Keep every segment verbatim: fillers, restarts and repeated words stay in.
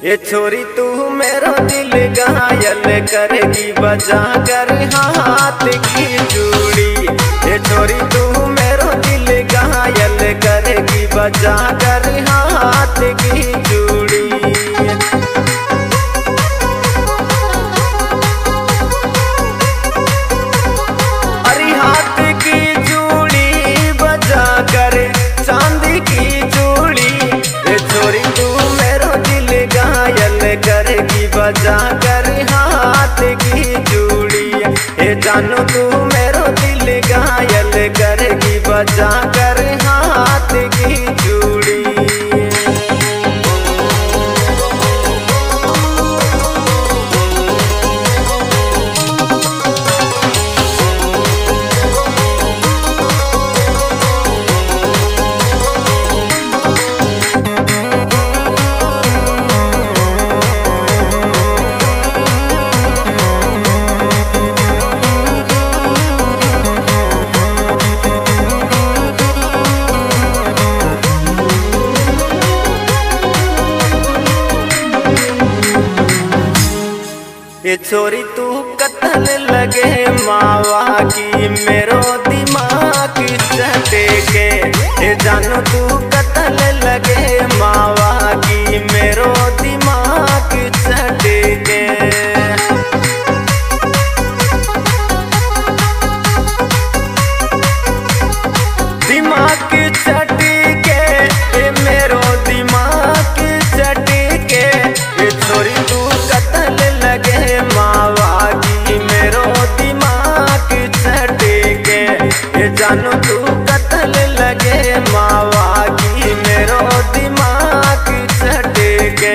ये छोरी तू मेरो दिल घायल करेगी बजा कर हाथ की चूड़ी। ये छोरी तू मेरो दिल घायल करेगी बजा कर हाथ की चूड़ी। अरे हाथ की चूड़ी बजा कर चांदी की चूड़ी। ये छोरी तू मेरो दिल घायल करेगी बजा कर हाथ की चूड़ी। ये जानू तू मेरो दिल घायल करेगी बजा कर हाथ की चूड़ी। ये छोरी तू कतल लगे मावा की मेरो दिमाग चटे के। ये जानू तू कतल लगे मावा की मेरो दिमाग चटे के। दिमाग चटे के ये मेरो दिमाग चटे के। ये छोरी तू कतल लगे मावा की मेरो दिमाग चटे के। ये जानू तू कतल लगे मावा की मेरो दिमाग चटे के।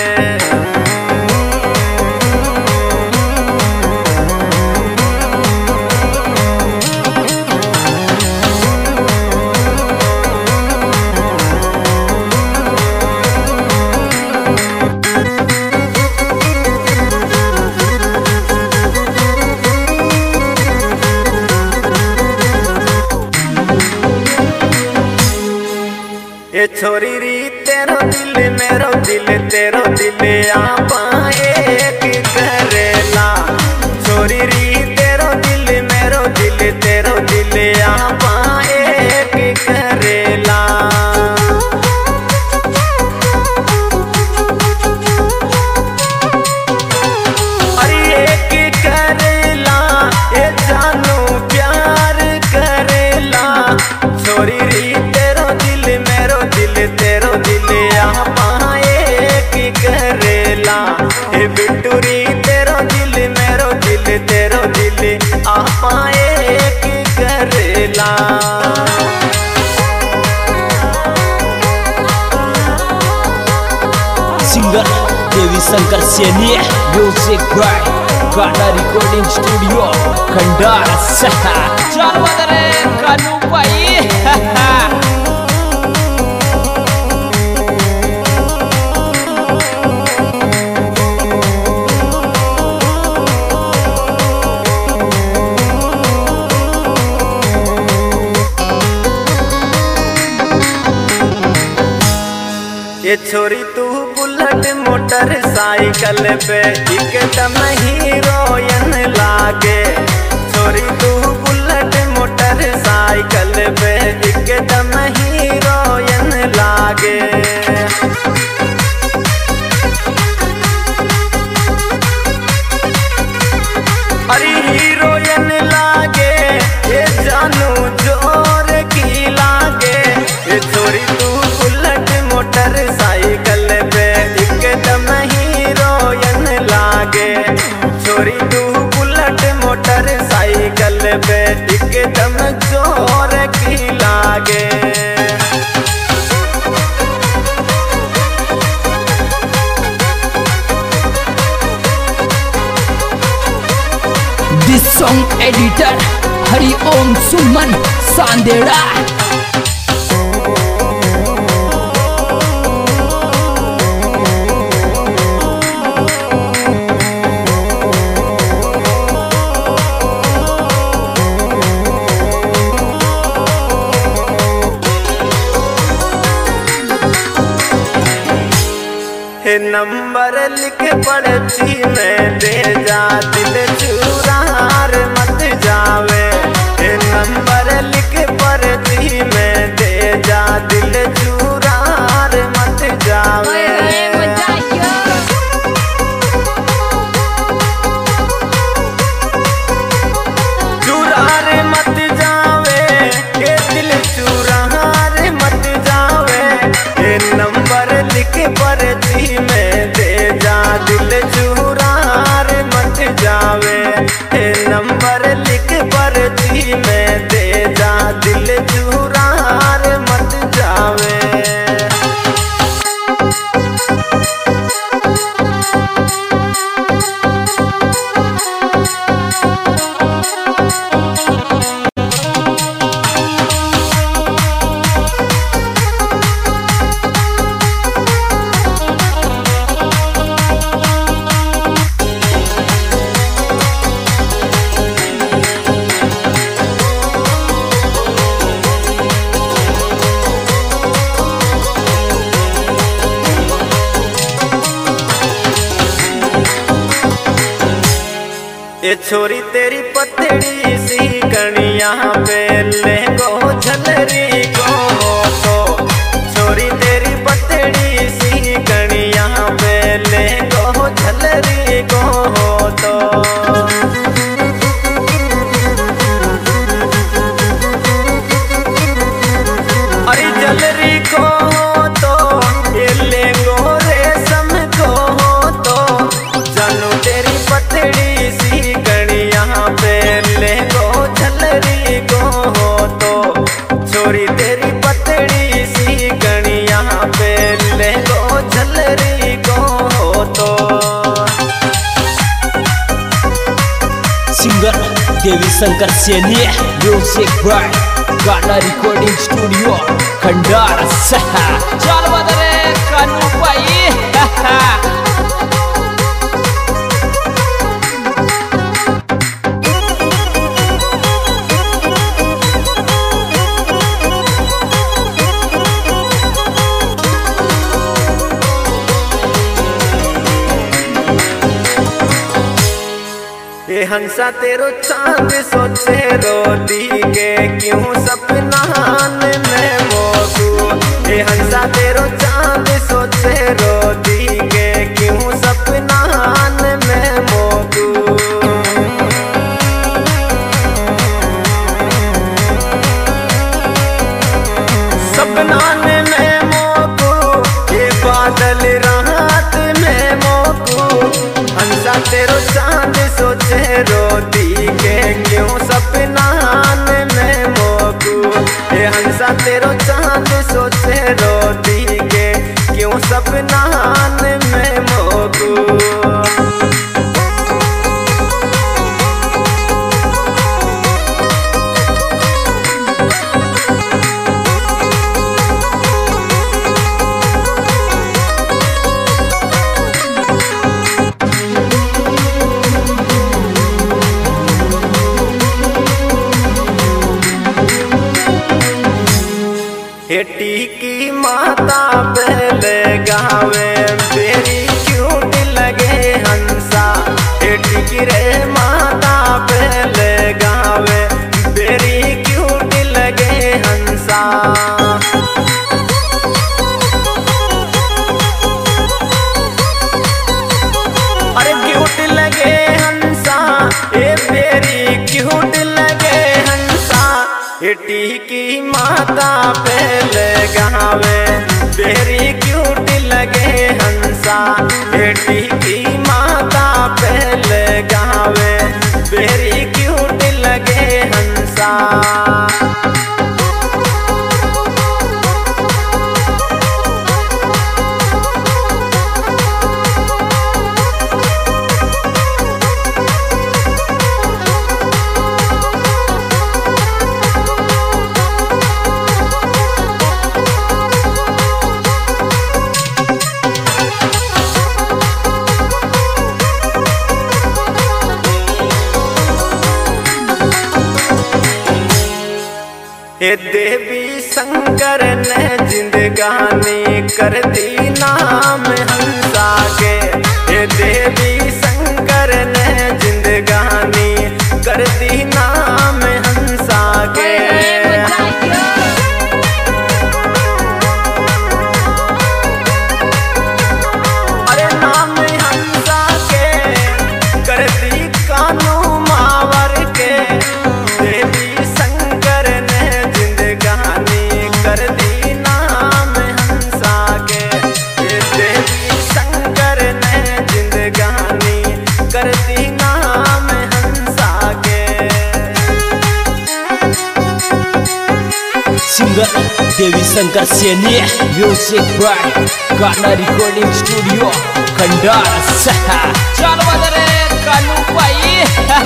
ये छोरी री तेरो दिल मेरो दिल तेरो दिल आपा एक करेला। छोरी री तेरो दिल मेरो दिल तेरो दिल आपा एक करेला। अरे एक करेला ये जानू प्यार करेला। छोरी री तेरो दिल मेरो दिल तेरो दिल आपा एक करेला। हे बिटूरी तेरो दिल मेरो दिल तेरो दिल आपा एक करेला। Singer Devi Shankar Saini, music by Gana recording studio Khandar सहा। चल बदरे कानू भाई। ये छोरी तू बुलेट मोटरसाइकिल पे एकदम हीरोइन लागे। छोरी तू बुलेट मोटरसाइकिल पे एकदम हीरोइन लागे। अरे हीरोइन लागे ये जानू जोर की लागे। ये छोरी तू बुलेट मोटरसाइकिल पे एकदम हीरोइन लागे। छोरी तू बुलेट मोटरसाइकिल पे एकदम जोर की लागे। This song editor Hari Om Suman Sandera. हे नंबर लिख पर्ची में दे जा, दिल चुरार मत जावे। हे नंबर लिख पर्ची में दे जा, दिल चुरार मत जावे। चुरार मत जावे, ये दिल चुरार मत जावे। हे नंबर लिख पर्ची में दे जा, दिल चुरार मत जावे। हे नंबर लिख पर्ची में दे जा, दिल चुरार मत जावे। ये छोरी तेरी पतड़ी सी कणिया पे ले गो झलरी को तो। छोरी तेरी पतड़ी सी कणिया पे ले गो झलरी को तो। अरे झलरी को तो ये ले गो रेशम को तो। जानू तेरी पतड़ी सी पे ले गो झलरी को तो। छोरी तेरी पतड़ी सी कणिया पे ले गो झलरी को तो। Singer Devi Shankar Saini, music by Gana recording studio Khandar सहा। चल बदरे कानू पाई ये हंसा तेरो चांद सोचे रो दी के क्यों सपनान में मोकू। ये हंसा तेरो चांद सोचे रो दी के क्यों सपनान में मोकू। सपनान में मोकू, ये बादल रात में मोकू। हंसा तेरो चांद सोचे रोती के क्यों सपनान में मोकू। ये हंसा तेरो चांद सोचे रोती के क्यों सपनान में मोकू। हेटी की माता पहले गावे बेरी क्यूट लगे हंसा। हेटी की रे माता पहले गावे बेरी क्यूट लगे हंसा। अरे क्यूट लगे हंसा, ये बेरी क्यूट लगे हंसा। हेटी की माता पहले गावे बेरी क्यूट लगे हंसा। हेटी की माता पहले गावे बेरी क्यूट लगे हंसा। हे देवी शंकर ने जिंदगानी कर दी नाम हंसा। Devi Shankar Saini music by Gana recording studio Khandar. चल बदरे कालू भाई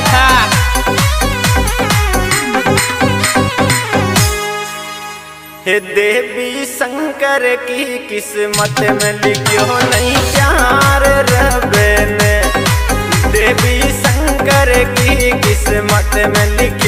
हे देवी शंकर की किस्मत में लिखियो नहीं प्यार रब ने। देवी शंकर की किस्मत में लिख